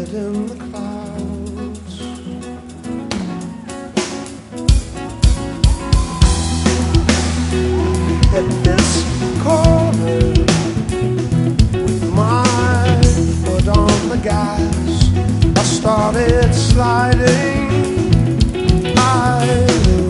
floated in the clouds. At this corner, with my foot on the gas, I started sliding. I